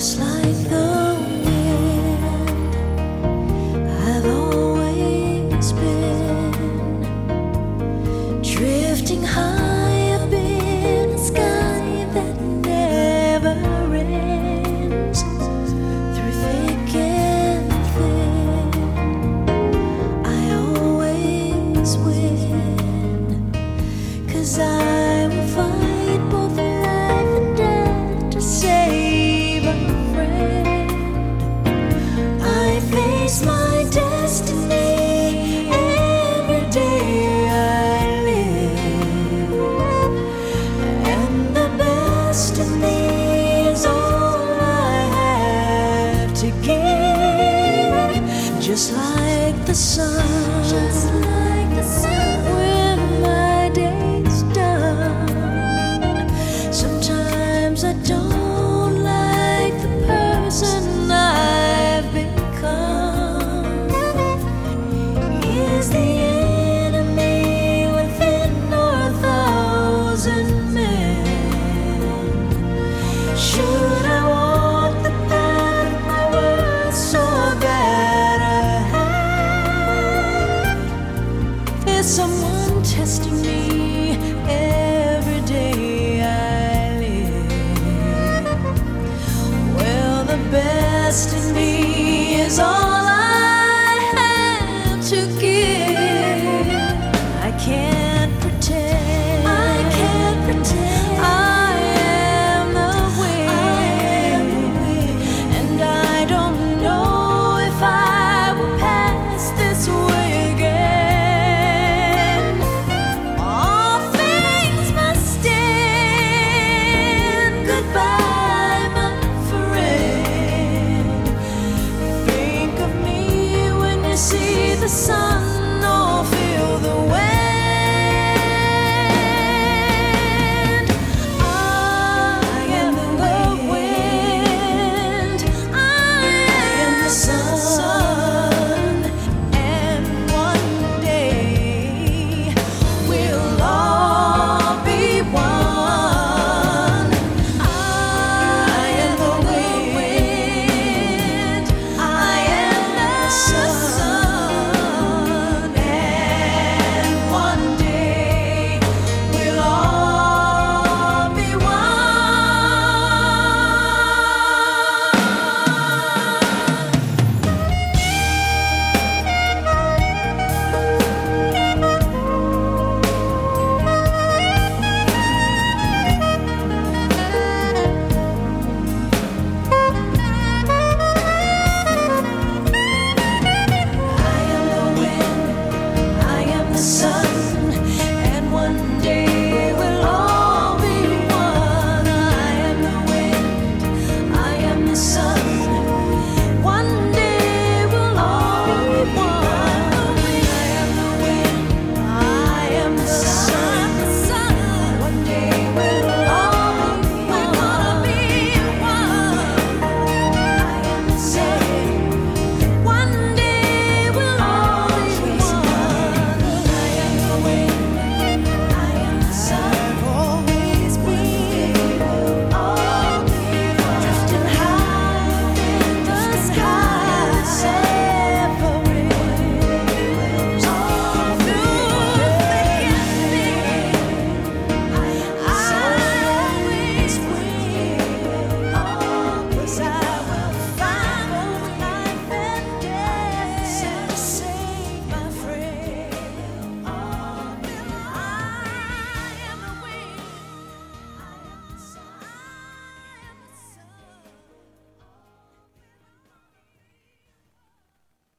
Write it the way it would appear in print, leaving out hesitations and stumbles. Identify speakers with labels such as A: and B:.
A: Just like the wind, I've always been drifting high up in a sky that never ends. Through thick and thin, I always win, 'cause I will fight both life and death to save a friend. I face my destiny every day I live, and the best of me is all I have to give. Just like the sun, just like the sun, when my day's done. Sometimes I don't like the person I've become. Is the enemy within or 1,000 men? Should I walk the path my words so bad I have? Is someone testing me every day I live? Well, the best